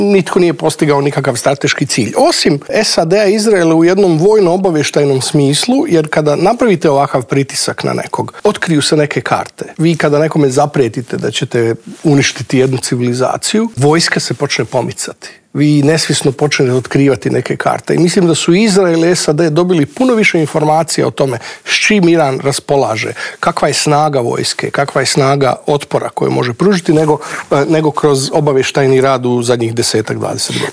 nitko nije postigao nikakav strateški cilj. Osim SAD-a i Izraela u jednom vojno-obavještajnom smislu, jer kada napravite ovakav pritisak na nekog, otkriju se neke karte. Vi kada nekome zaprijetite da ćete uništiti jednu civilizaciju, vojska se počne pomicati. Vi nesvjesno počnete otkrivati neke karte. I mislim da su Izrael i SAD dobili puno više informacija o tome s čim Iran raspolaže, kakva je snaga vojske, kakva je snaga otpora koju može pružiti, nego kroz obavještajni rad u zadnjih 10-20 godina.